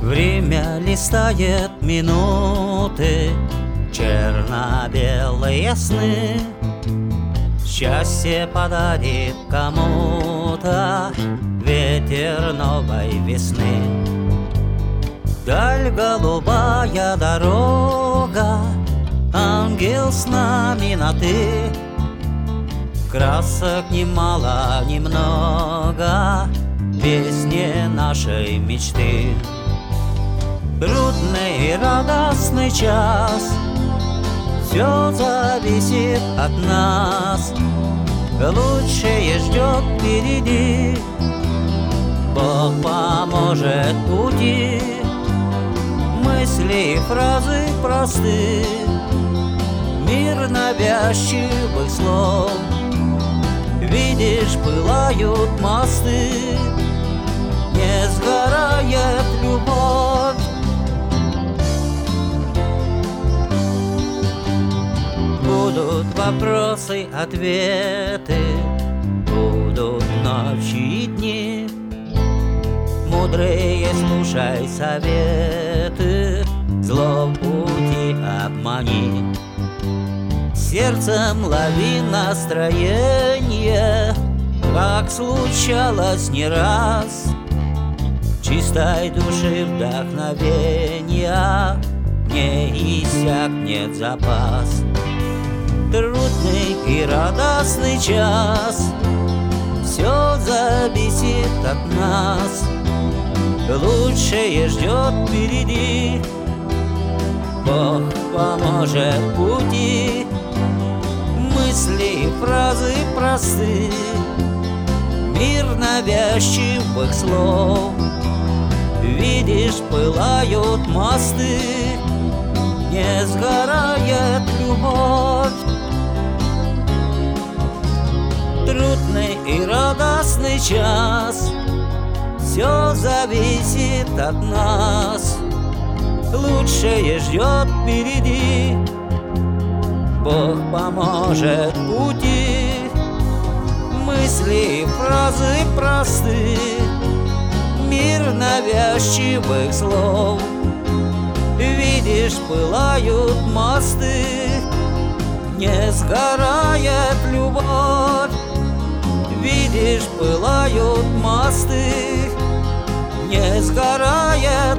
Время листает минуты, черно-белые сны. Счастье подарит кому-то ветер новой весны. Даль голубая дорога, ангел с нами на «ты». Красок немало, немного, песни нашей мечты. Трудный и радостный час, все зависит от нас. Лучшее ждет впереди, Бог поможет пути. Мысли и фразы просты, мир навязчивых слов. Видишь, пылают мосты, не сгорает любовь. Будут вопросы, ответы, будут ночи и дни. Мудрые, слушай советы, зло в пути обмани. Сердцем лови настроение, как случалось не раз. Чистой души вдохновения не иссякнет запас. Трудный и радостный час, все зависит от нас. Лучшее ждет впереди, Бог поможет пути. Мысли и фразы просты, мир навязчивых слов. Видишь, пылают мосты, не сгорает любовь. Трудный и радостный час, все зависит от нас. Лучшее ждет впереди, Бог поможет пути. Мысли и фразы просты, мир навязчивых слов. Видишь, пылают мосты, не сгорает любовь. Видишь, пылают мосты, не сгорает